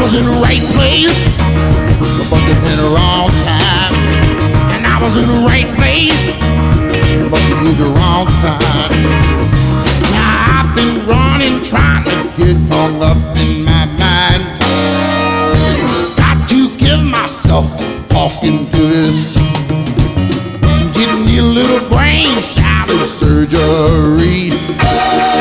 was in the right place, but in the wrong time. And I was in the right place, but you moved the wrong side. Now I've been running, trying to get hung up in my mind. Got to give myself talking to this. Didn't need a little brain salad surgery.